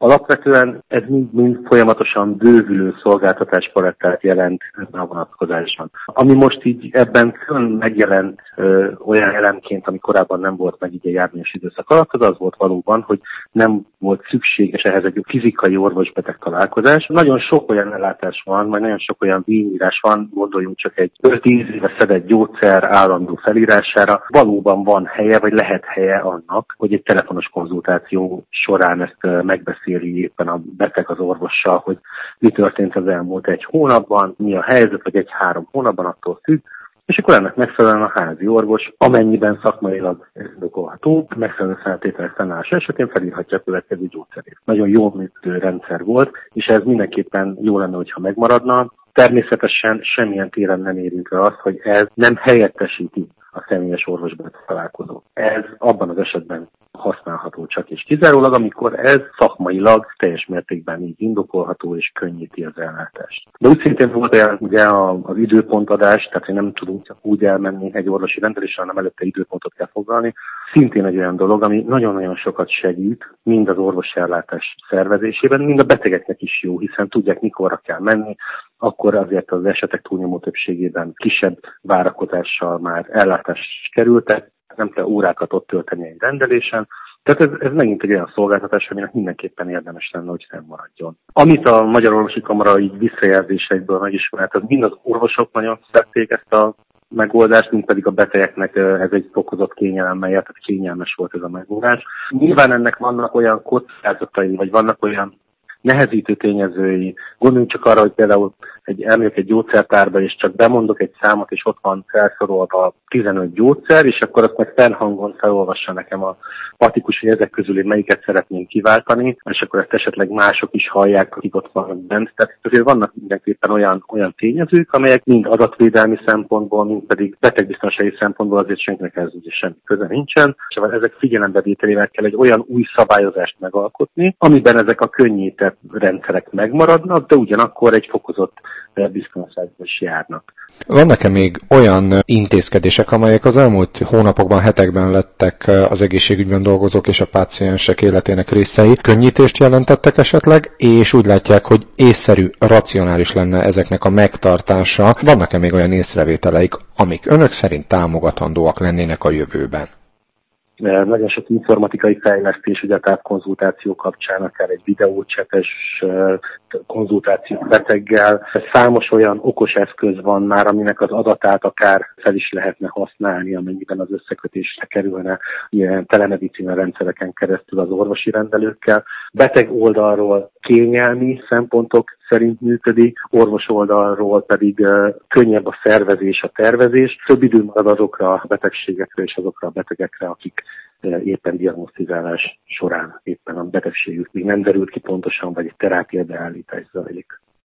Alapvetően ez mind folyamatosan bővülő szolgáltatáspalettát jelent ebben a vonatkozásban. Ami most így ebben külön megjelent olyan elemként, ami korábban nem volt meg így a járványos időszak alatt, az volt valóban, hogy nem volt szükséges ehhez egy fizikai orvos-beteg találkozás. Nagyon sok olyan ellátás van, vagy nagyon sok olyan díjírás van, gondoljunk csak egy 5-10 éve szedett gyógyszer állandó felírására. Valóban van helye, vagy lehet helye annak, hogy egy telefonos konzultáció során ezt megbeszéli éppen a beteg az orvossal, hogy mi történt az elmúlt egy hónapban, mi a helyzet, vagy 1-3 hónapban, attól függ. És akkor ennek megfelelően a házi orvos, amennyiben szakmailag indokolható, megfelelő feltételek fennállása esetén felírhatja a következő gyógyszerét. Nagyon jól működő rendszer volt, és ez mindenképpen jó lenne, hogyha megmaradna. Természetesen semmilyen téren nem érintve azt, hogy ez nem helyettesíti a személyes orvos-beteg találkozó. Ez abban az esetben használható csak és kizárólag, amikor ez szakmailag teljes mértékben így indokolható és könnyíti az ellátást. De úgy szintén volt olyan ugye az időpontadás, tehát hogy nem tudunk csak úgy elmenni egy orvosi rendelésre, hanem előtte időpontot kell foglalni. Szintén egy olyan dolog, ami nagyon-nagyon sokat segít, mind az orvosi ellátás szervezésében, mind a betegeknek is jó, hiszen tudják, mikorra kell menni, akkor azért az esetek túlnyomó többségében kisebb várakozással már ellátásra kerültek, nem kell órákat ott tölteni egy rendelésen. Tehát ez megint egy olyan szolgáltatás, aminek mindenképpen érdemes lenne, hogy fennmaradjon. Amit a Magyar Orvosi Kamara így visszajelzéseikből megismert, az mind az orvosok nagyon szerették ezt a megoldást, mint pedig a betegeknek ez egy fokozott kényelemmel járt, tehát kényelmes volt ez a megoldás. Nyilván ennek vannak olyan kockázatai, vagy vannak olyan nehezítő tényezői. Gondoljunk csak arra, hogy például elmegyek egy gyógyszertárba, és csak bemondok egy számot, és ott van felsorolva 15 gyógyszer, és akkor azt meg fennhangon felolvassa nekem a patikus, hogy ezek közül én melyiket szeretném kiváltani, és akkor ezt esetleg mások is hallják, akik ott vannak bent. Tehát azért vannak mindenképpen olyan tényezők, amelyek mind adatvédelmi szempontból, mind pedig betegbiztonsági szempontból azért senkinek ez ugye semmi köze nincsen, és ezek figyelembevételével kell egy olyan új szabályozást megalkotni, amiben ezek a könnyített rendszerek megmaradnak, de ugyanakkor egy fokozott biztonságban is járnak. Vannak-e még olyan intézkedések, amelyek az elmúlt hónapokban, hetekben lettek az egészségügyben dolgozók és a páciensek életének részei? Könnyítést jelentettek esetleg, és úgy látják, hogy észszerű, racionális lenne ezeknek a megtartása? Vannak-e még olyan észrevételeik, amik önök szerint támogatandóak lennének a jövőben? Nagyon sok informatikai fejlesztés, ugye a távkonzultáció kapcsán, akár egy videócsetes konzultáció beteggel. Számos olyan okos eszköz van már, aminek az adatát akár fel is lehetne használni, amennyiben az összekötésre kerülne ilyen telemedicina rendszereken keresztül az orvosi rendelőkkel. Beteg oldalról kényelmi szempontok szerint működik, orvos oldalról pedig könnyebb a szervezés, a tervezés. Több idő marad azokra a betegségekre és azokra a betegekre, akik éppen diagnosztizálás során éppen a betegségük még nem derült ki pontosan, vagy egy terápia beállítás zajlik.